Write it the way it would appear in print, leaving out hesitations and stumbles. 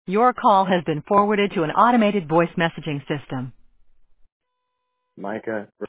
Your call has been forwarded to an automated voice messaging system. Micah